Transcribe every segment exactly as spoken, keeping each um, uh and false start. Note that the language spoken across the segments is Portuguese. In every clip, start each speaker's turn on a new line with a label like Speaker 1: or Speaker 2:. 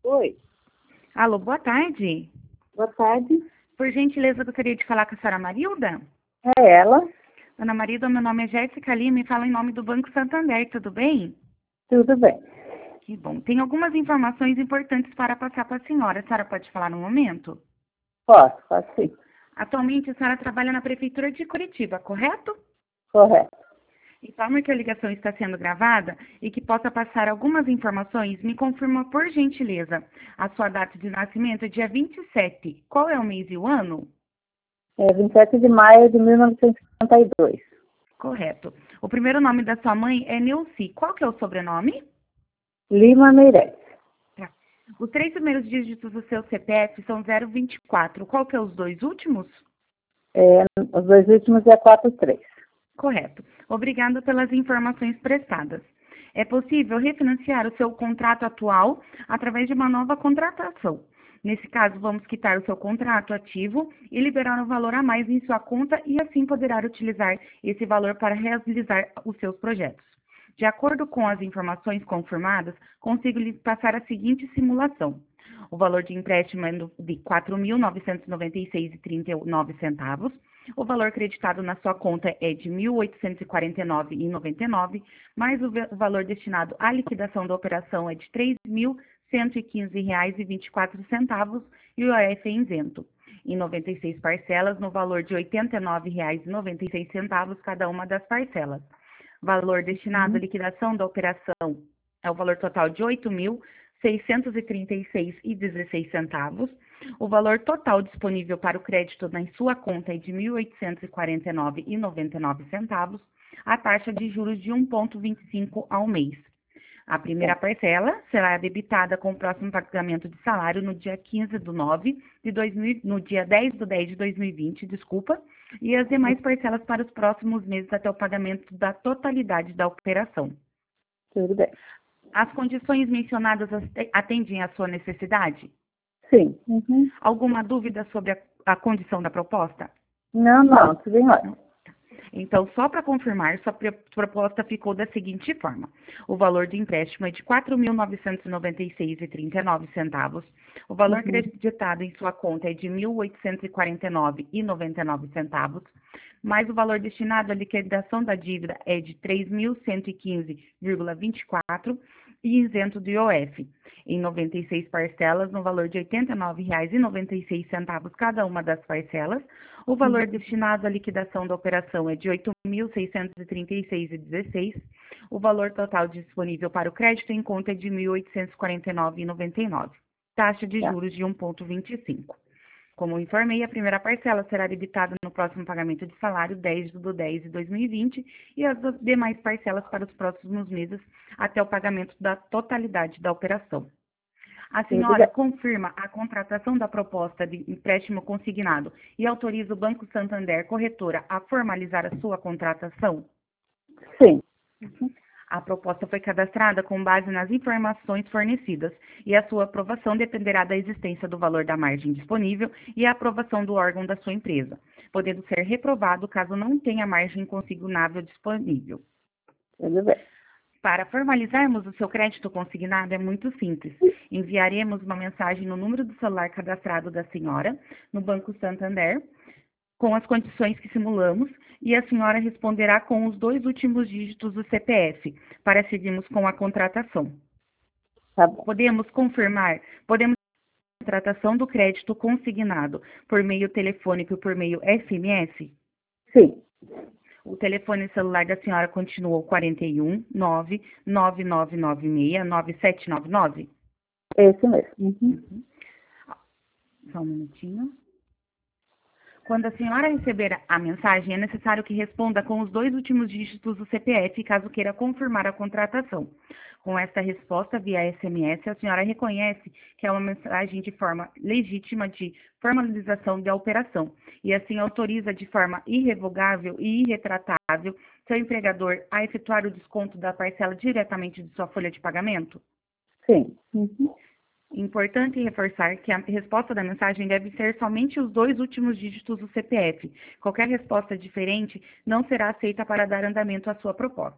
Speaker 1: Oi,
Speaker 2: Alô, boa tarde.
Speaker 1: boa tarde.
Speaker 2: Por gentileza, gostaria de falar com a senhora Marilda.
Speaker 1: É ela?
Speaker 2: Dona Marilda, meu nome é Jéssica Lima e falo em nome do Banco Santander, tudo bem?
Speaker 1: Tudo bem.
Speaker 2: Que bom. Tem algumas informações importantes para passar para a senhora. A senhora pode falar no momento?
Speaker 1: Posso, posso sim.
Speaker 2: Atualmente, a senhora trabalha na Prefeitura de Curitiba, correto?
Speaker 1: Correto.
Speaker 2: Informa que a ligação está sendo gravada e que possa passar algumas informações, me confirma por gentileza. A sua data de nascimento é dia vinte e sete. Qual é o mês e o ano?
Speaker 1: É vinte e sete de maio de mil novecentos e cinquenta e dois.
Speaker 2: Correto. O primeiro nome da sua mãe é Neuci. Qual que é o sobrenome?
Speaker 1: Lima Meirelles.
Speaker 2: Tá. Os três primeiros dígitos do seu C P F são zero vinte e quatro. Qual que é os dois últimos?
Speaker 1: É, os dois últimos é quatro três.
Speaker 2: Correto. Obrigada pelas informações prestadas. É possível refinanciar o seu contrato atual através de uma nova contratação. Nesse caso, vamos quitar o seu contrato ativo e liberar um valor a mais em sua conta e assim poderá utilizar esse valor para realizar os seus projetos. De acordo com as informações confirmadas, consigo lhe passar a seguinte simulação. O valor de empréstimo é de quatro mil novecentos e noventa e seis reais e trinta e nove centavos. O valor creditado na sua conta é de mil oitocentos e quarenta e nove reais e noventa e nove centavos, mais o valor destinado à liquidação da operação é de três mil cento e quinze reais e vinte e quatro centavos e o I O F é isento. Em noventa e seis parcelas, no valor de oitenta e nove reais e noventa e seis centavos cada uma das parcelas. Valor destinado à
Speaker 1: Uhum.
Speaker 2: liquidação da operação é o valor total de oito mil seiscentos e trinta e seis reais e dezesseis centavos. O valor total disponível para o crédito na sua conta é de mil oitocentos e quarenta e nove reais e noventa e nove centavos. A taxa de juros de um vírgula vinte e cinco ao mês. A primeira
Speaker 1: Bom,
Speaker 2: parcela será debitada com o próximo pagamento de salário no dia quinze do nove de dois mil, no dia dez do dez de dois mil e vinte, desculpa, e as demais parcelas para os próximos meses até o pagamento da totalidade da operação.
Speaker 1: tudo bem.
Speaker 2: As condições mencionadas atendem à sua necessidade?
Speaker 1: Sim. Uhum.
Speaker 2: Alguma dúvida sobre a, a condição da proposta?
Speaker 1: Não, não, tudo em ordem.
Speaker 2: Então, só para confirmar, sua proposta ficou da seguinte forma. O valor de empréstimo é de quatro mil novecentos e noventa e seis reais e trinta e nove centavos. O valor
Speaker 1: Uhum.
Speaker 2: creditado em sua conta é de mil oitocentos e quarenta e nove reais e noventa e nove centavos. Mais o valor destinado à liquidação da dívida é de três mil cento e quinze reais e vinte e quatro centavos e isento do I O F. Em noventa e seis parcelas, no valor de oitenta e nove reais e noventa e seis centavos cada uma das parcelas. O valor destinado à liquidação da operação é de oito mil seiscentos e trinta e seis reais e dezesseis centavos. O valor total disponível para o crédito em conta é de mil oitocentos e quarenta e nove reais e noventa e nove centavos. Taxa de
Speaker 1: Tá.
Speaker 2: juros de um vírgula vinte e cinco. Como informei, a primeira parcela será debitada no próximo pagamento de salário dez do dez de dois mil e vinte e as demais parcelas para os próximos meses até o pagamento da totalidade da operação. A
Speaker 1: Tudo
Speaker 2: senhora
Speaker 1: bem.
Speaker 2: confirma a contratação da proposta de empréstimo consignado e autoriza o Banco Santander, corretora, a formalizar a sua contratação?
Speaker 1: Sim.
Speaker 2: A proposta foi cadastrada com base nas informações fornecidas e a sua aprovação dependerá da existência do valor da margem disponível e a aprovação do órgão da sua empresa, podendo ser reprovado caso não tenha margem consignável disponível.
Speaker 1: Tudo bem.
Speaker 2: Para formalizarmos o seu crédito consignado é muito simples. Enviaremos uma mensagem no número do celular cadastrado da senhora no Banco Santander, com as condições que simulamos, e a senhora responderá com os dois últimos dígitos do C P F, para seguirmos com a contratação.
Speaker 1: Tá bom.
Speaker 2: Podemos confirmar, podemos a contratação do crédito consignado por meio telefônico e por meio S M S?
Speaker 1: Sim.
Speaker 2: O telefone celular da senhora continua o quarenta e um, nove nove nove nove seis, nove sete nove nove?
Speaker 1: Esse mesmo. Uhum.
Speaker 2: Uhum. Só um minutinho. Quando a senhora receber a mensagem, é necessário que responda com os dois últimos dígitos do C P F, caso queira confirmar a contratação. Com esta resposta via S M S, a senhora reconhece que é uma mensagem de forma legítima de formalização da operação e assim autoriza de forma irrevogável e irretratável seu empregador a efetuar o desconto da parcela diretamente de sua folha de pagamento?
Speaker 1: Sim. Uhum.
Speaker 2: Importante reforçar que a resposta da mensagem deve ser somente os dois últimos dígitos do C P F. Qualquer resposta diferente não será aceita para dar andamento à sua proposta.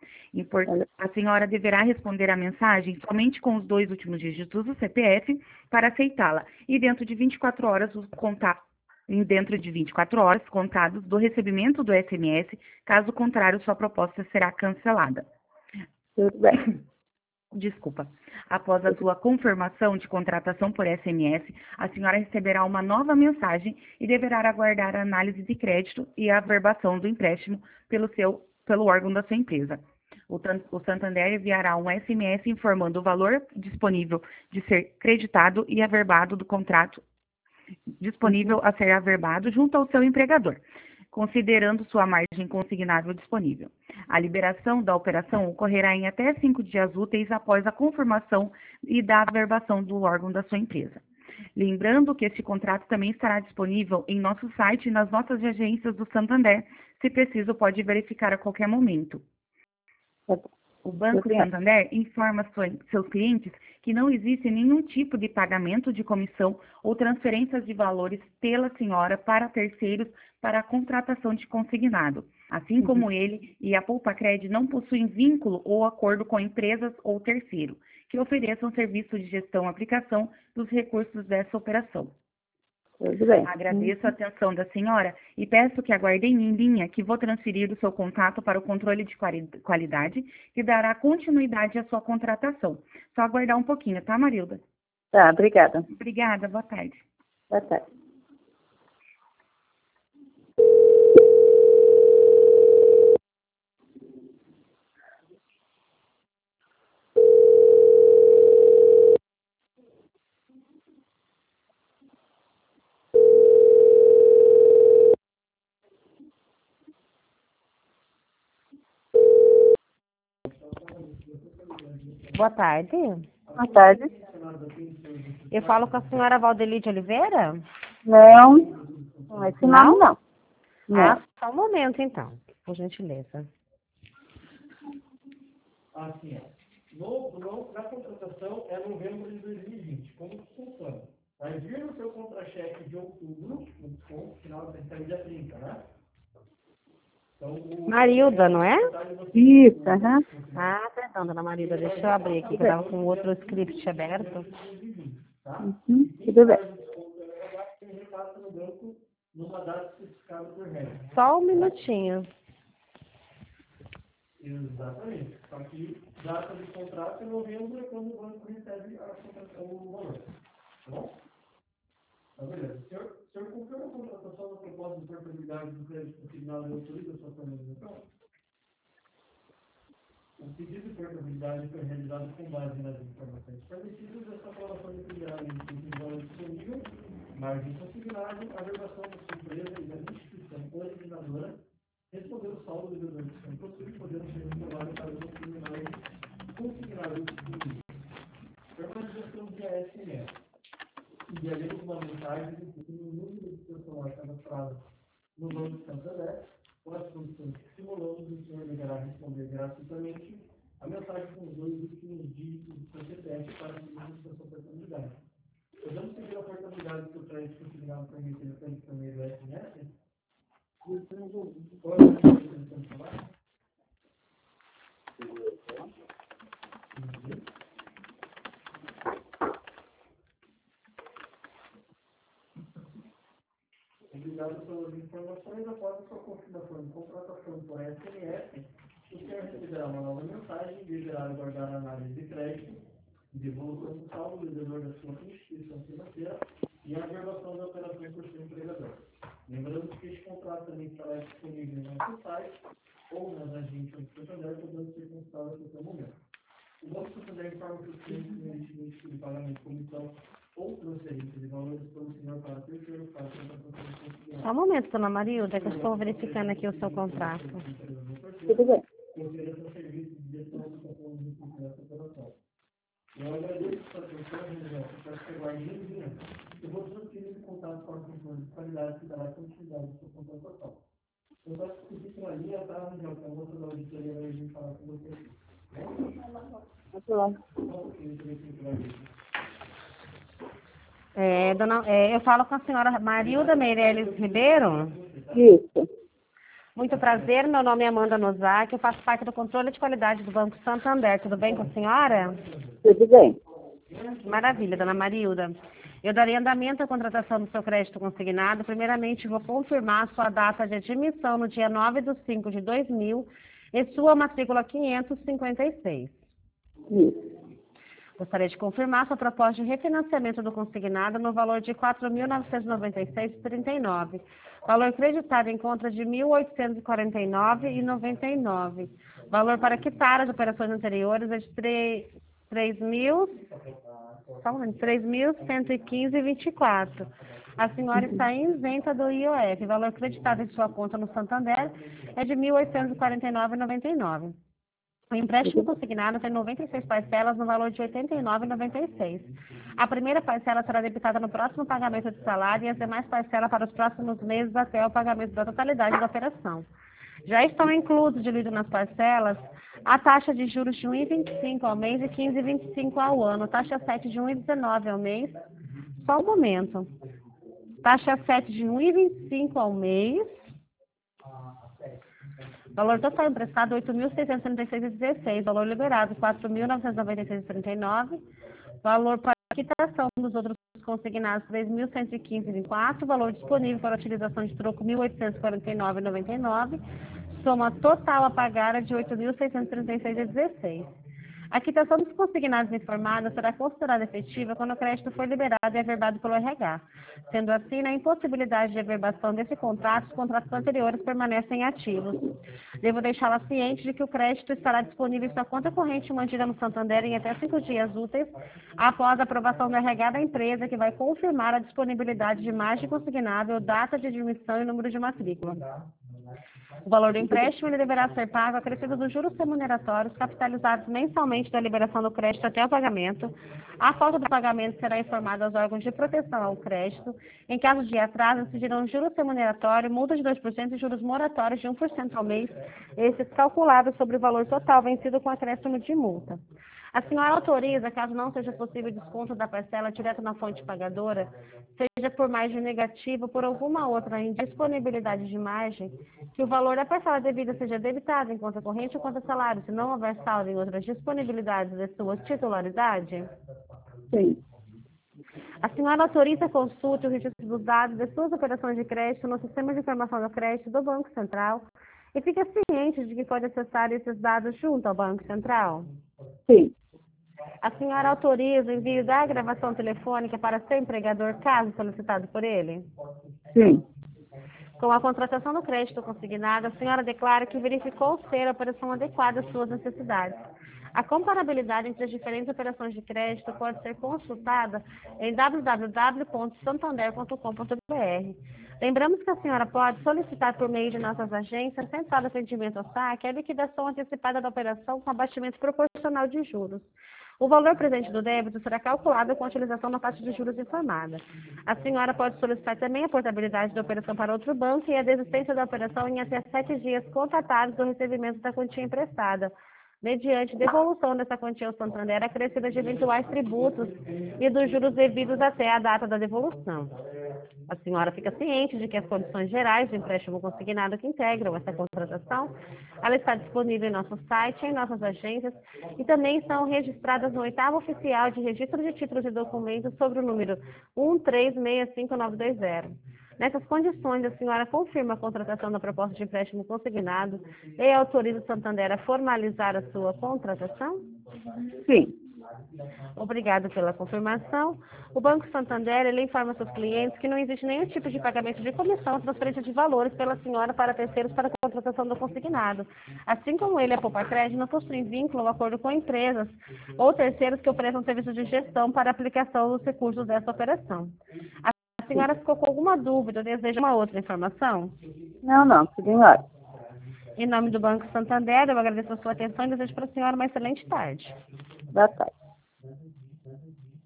Speaker 2: Impor- A senhora deverá responder a mensagem somente com os dois últimos dígitos do C P F para aceitá-la e dentro de vinte e quatro horas os contatos em dentro de vinte e quatro horas contados do recebimento do S M S, caso contrário, sua proposta será cancelada.
Speaker 1: Tudo bem.
Speaker 2: Desculpa. Após a sua confirmação de contratação por S M S, a senhora receberá uma nova mensagem e deverá aguardar a análise de crédito e a averbação do empréstimo pelo, seu, pelo órgão da sua empresa. O, Tan- o Santander enviará um S M S informando o valor disponível de ser creditado e averbado do contrato disponível a ser averbado junto ao seu empregador, considerando sua margem consignável disponível. A liberação da operação ocorrerá em até cinco dias úteis após a confirmação e da averbação do órgão da sua empresa. Lembrando que este contrato também estará disponível em nosso site e nas nossas agências do Santander. Se preciso, pode verificar a qualquer momento. O Banco Santander informa sua- seus clientes que não existe nenhum tipo de pagamento de comissão ou transferências de valores pela senhora para terceiros para a contratação de consignado, assim como ele e a Poupa-Cred não possuem vínculo ou acordo com empresas ou terceiro que ofereçam serviço de gestão e aplicação dos recursos dessa operação.
Speaker 1: Tudo bem.
Speaker 2: Agradeço a atenção da senhora e peço que aguardem em linha que vou transferir o seu contato para o controle de quali- qualidade que dará continuidade à sua contratação. Só aguardar um pouquinho, tá, Marilda?
Speaker 1: Tá, obrigada.
Speaker 2: Obrigada, boa tarde.
Speaker 1: Boa tarde.
Speaker 3: Boa tarde.
Speaker 1: Boa tarde.
Speaker 3: Eu falo com a senhora Valdeli de Oliveira?
Speaker 1: Não, não é esse nome, não. Não.
Speaker 3: Ah, só um momento, então, por gentileza.
Speaker 4: Assim, ó. No, no, na contratação é novembro de dois mil e vinte. Como que funciona? Vai vir no seu contra-cheque de outubro, no final da dia trinta, né? Então, o,
Speaker 3: Marilda, não é?
Speaker 1: Isso, aham.
Speaker 3: Ah, perdão, dona Marilda, deixa eu abrir aqui, que eu tava com outro script aberto.
Speaker 4: tá?
Speaker 1: Uhum, tudo bem.
Speaker 4: Tem repassa no banco numa data especificada por regra.
Speaker 3: Só um minutinho.
Speaker 4: Exatamente. Só que data de contrato é novembro, é quando o banco recebe a contratação, o valor. Tá bom? Tá beleza. O senhor, o senhor cumpriu a contratação da proposta de portabilidade do crédito consignado e autoriza a sua formalização? O pedido de portabilidade foi realizado com base nas informações fornecidas. Essa aprovação dependerá do valor disponível, margem consignada, a versão da sua empresa e da instituição originadora, responder o saldo do devedor que são possíveis, podendo ser informado para os consignados consignados disponíveis. Formalização via S M S. Enviaremos uma mensagem com o número de pessoas cadastradas no Banco Santander, com as condições que simulamos, o senhor deverá responder gratuitamente a mensagem com os dois últimos dígitos do seu C P F para a sua portabilidade. Podemos seguir a portabilidade do seu crédito consignado por meio telefônico por meio do S M S? Qual é o número que você tem que falar? Obrigado pelas informações. Após a sua confirmação de contratação por S M S, o senhor receberá uma nova mensagem e deverá aguardar a análise de crédito, devolução do saldo do devedor da sua instituição financeira e a averbação da operação por seu empregador. Lembrando que este contrato também estará disponível no nosso site ou nas agências do Santander, podendo ser consultado a qualquer momento. O Banco Santander informa que os clientes não emitem tipo de pagamento de comissão ou transferência de valores pelo senhor para terceiro para a contratação.
Speaker 3: Só um momento, dona Marilda, que eu estou verificando aqui o seu contrato.
Speaker 1: Tudo bem.
Speaker 4: Consideração serviço de gestão do controle dessa operação. Eu agradeço a sua atenção, Renan. Espero que aguarde em linha. Eu vou transferir esse contato para o controle de qualidade que dará continuidade à sua contratação. Eu peço que fique na linha, tá, Rangel? Que a moça da auditoria vai vir falar com você aqui.
Speaker 1: Muito bom.
Speaker 3: É, dona, é, eu falo com a senhora Marilda Meirelles Ribeiro.
Speaker 1: Isso.
Speaker 3: Muito prazer, meu nome é Amanda Nozaki, eu faço parte do controle de qualidade do Banco Santander. Tudo bem com a senhora?
Speaker 1: Tudo bem.
Speaker 3: Maravilha, dona Marilda. Eu darei andamento à contratação do seu crédito consignado. Primeiramente, vou confirmar sua data de admissão no dia nove de cinco de dois mil e sua matrícula quinhentos e cinquenta e seis.
Speaker 1: Isso.
Speaker 3: Gostaria de confirmar sua proposta de refinanciamento do consignado no valor de quatro mil novecentos e noventa e seis vírgula trinta e nove. Valor creditado em conta de mil oitocentos e quarenta e nove vírgula noventa e nove. Valor para quitar as operações anteriores é de três mil cento e quinze vírgula vinte e quatro. A senhora está isenta do I O F. Valor creditado em sua conta no Santander é de mil oitocentos e quarenta e nove vírgula noventa e nove. O empréstimo consignado tem noventa e seis parcelas no valor de oitenta e nove vírgula noventa e seis. A primeira parcela será debitada no próximo pagamento de salário e as demais parcelas para os próximos meses até o pagamento da totalidade da operação. Já estão inclusos, divididos nas parcelas, a taxa de juros de um vírgula vinte e cinco ao mês e quinze vírgula vinte e cinco ao ano, taxa sete de um vírgula dezenove ao mês, só um momento, taxa sete de um vírgula vinte e cinco ao mês, valor total emprestado oito mil seiscentos e trinta e seis vírgula dezesseis, valor liberado quatro mil novecentos e noventa e seis vírgula trinta e nove, valor para quitação dos outros consignados três mil cento e quinze vírgula quatro, valor disponível para utilização de troco mil oitocentos e quarenta e nove vírgula noventa e nove, soma total a pagar é de oito mil seiscentos e trinta e seis vírgula dezesseis. A quitação dos consignados informados será considerada efetiva quando o crédito for liberado e averbado pelo R H. Sendo assim, na impossibilidade de averbação desse contrato, os contratos anteriores permanecem ativos. Devo deixá-la ciente de que o crédito estará disponível em sua conta corrente mantida no Santander em até cinco dias úteis após a aprovação do R H da empresa, que vai confirmar a disponibilidade de margem consignável, data de admissão e número de matrícula. O valor do empréstimo ele deverá ser pago acrescido dos juros remuneratórios capitalizados mensalmente da liberação do crédito até o pagamento. A falta do pagamento será informada aos órgãos de proteção ao crédito. Em caso de atraso, incidirão juros remuneratórios, multa de dois por cento e juros moratórios de um por cento ao mês, esses calculados sobre o valor total vencido com acréscimo de multa. A senhora autoriza, caso não seja possível desconto da parcela direto na fonte pagadora, seja por margem negativa ou por alguma outra indisponibilidade de margem, que o valor da parcela devida seja debitado em conta corrente ou conta salário, se não houver saldo em outras disponibilidades de sua titularidade?
Speaker 1: Sim.
Speaker 3: A senhora autoriza a consulta e o registro dos dados de suas operações de crédito no Sistema de Informação do Crédito do Banco Central e fica ciente de que pode acessar esses dados junto ao Banco Central?
Speaker 1: Sim.
Speaker 3: A senhora autoriza o envio da gravação telefônica para seu empregador, caso solicitado por ele?
Speaker 1: Sim.
Speaker 3: Com a contratação do crédito consignado, a senhora declara que verificou ser a operação adequada às suas necessidades. A comparabilidade entre as diferentes operações de crédito pode ser consultada em w w w ponto santander ponto com ponto b r. Lembramos que a senhora pode solicitar por meio de nossas agências, Central de Atendimento ao Saque, a liquidação antecipada da operação com abatimento proporcional de juros. O valor presente do débito será calculado com a utilização da taxa de juros informada. A senhora pode solicitar também a portabilidade da operação para outro banco e a desistência da operação em até sete dias contatáveis do recebimento da quantia emprestada, mediante devolução dessa quantia ao Santander acrescida de eventuais tributos e dos juros devidos até a data da devolução. A senhora fica ciente de que as condições gerais do empréstimo consignado que integram essa contratação, ela está disponível em nosso site, em nossas agências e também estão registradas no oitavo oficial de registro de títulos e documentos sobre o número um três seis cinco nove dois zero. Nessas condições, a senhora confirma a contratação da proposta de empréstimo consignado e autoriza o Santander a formalizar a sua contratação?
Speaker 1: Sim.
Speaker 3: Obrigado pela confirmação. O Banco Santander ele informa seus clientes que não existe nenhum tipo de pagamento de comissão ou transferência de valores pela senhora para terceiros para a contratação do consignado. Assim como ele, a Poupar Crédito, não possui vínculo ou acordo com empresas ou terceiros que ofereçam serviços de gestão para aplicação dos recursos dessa operação. A senhora ficou com alguma dúvida ou deseja uma outra informação?
Speaker 1: Não, não, tudo em ordem.
Speaker 3: Em nome do Banco Santander, eu agradeço a sua atenção e desejo para a senhora uma excelente tarde.
Speaker 1: Boa tarde.